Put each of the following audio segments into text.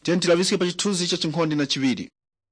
tilavisike pa chithunzi cha chinkhonde na chiwiri.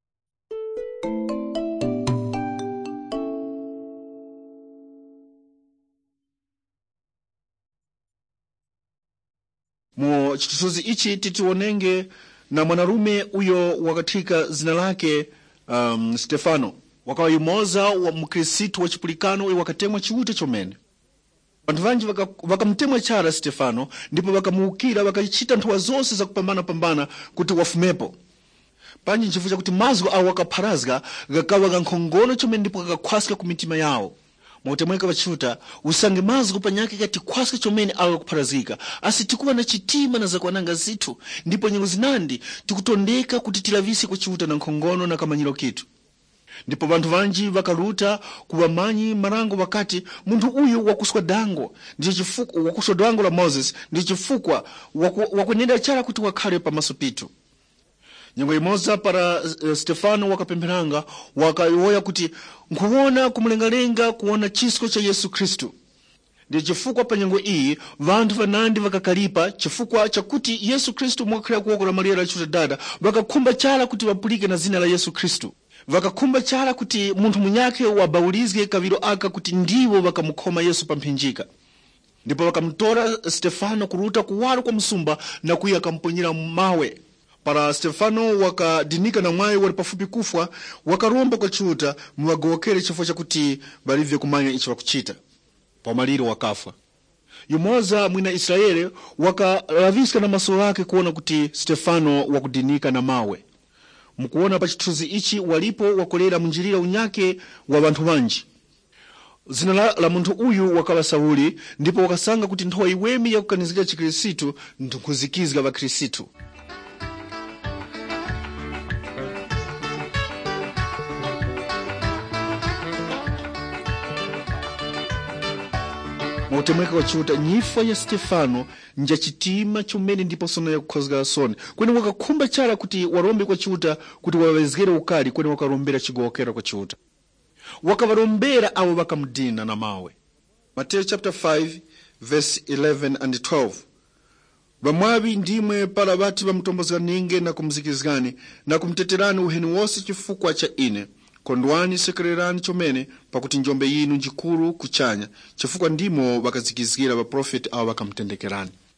Mu chithunzi ichi titionenge na mwanarume uyo wakathika zina lake Stefano. Wakawa yumoza wa mkristo wa chipulikano uyo wakatemwa chiute chomene. Bantu vanji wakamtemwa chara Stefano, ndipo wakamuukira wakachita nthawi zonse za kupambana kuti wafumepo. Panji nchifukwa kuti maziko awo wakapharazga gakawa kankhongono chomene ndipo kakakhwasika ku mitima yawo. Mautemweka wachuta usange maziko panyake kati khwasika chomene awo kupharazika asitikuwa na chitima na zakwananga zithu, ndipo nyengo zinandi tikutondeka kuti tilavise kuchuta na nkhongono na kamanyiro kitu. Ndipo bantu vanji wakaluta kuwamanyi marango wakati muntu uyu wakuswa dango ndicho chifukwa wakuswa dango la Moses ndicho chifukwa wakunenda chara kuti wakhale pa masupitu. Nyengo imoza para Stefano wakapemperanga wakayoya kuti nkuona kumulengalenga kuona chisko cha Yesu Kristu. Ndicho chifukwa pa nyengo iyi vantu vanandi wakakalipa chifukwa chakuti Yesu Kristu mwakhala kuokola Maria la chuta dada wakakhumba chala kuti wapulike na zina la Yesu Kristu. Wakakhumba chala kuti muntu munyake wabaulizge kaviro aka kuti ndiwo wakamukhoma Yesu pamphinjika. Ndipo wakamtora Stefano kuruta kuwalo kwa msumba na kuya akamponyera mawe. Para Stefano wakadinika na mwaye wali pafupi kufwa, wakaromba kwa chuta mwagokere chifukwa chakuti balivye kumanya ichi wakuchita. Pamaliro wakafa. Yumoza mwina Israeli wakalaviska na maso yake kuona kuti Stefano wakudinika na mawe. Mkuona pa chithunzi ichi walipo wakolera munjirira unyake wa bantu banji. Zina la muntu uyu wakala Sauli, ndipo wakasanga kuti nthawi iwemi ya kukanizika chikrisitu ndikuzikizga ba Kristu. Mautemweka wachuta nyifa ya Stefano nja chitima chomene ndipo sono ya kukhozga soni. Kwene wakakhumba chala kuti warombe kwa chuta kuti wawezgere ukali kwene wakarombera chigokera kwa chuta. Wakavarombera awo wakamdina na mawe. Matthew chapter 5 verse 11 and 12. Bamwabi ndimwe pala bati bamutombozganinge na kumzikizgani na kumteterani uheni wose chifukwa cha ine. Kondwani sekererani chomene pakuti njombe yinu njikuru kuchanya chifukwa ndimo wakazikizgira ba prophet awo wakamtendekerani.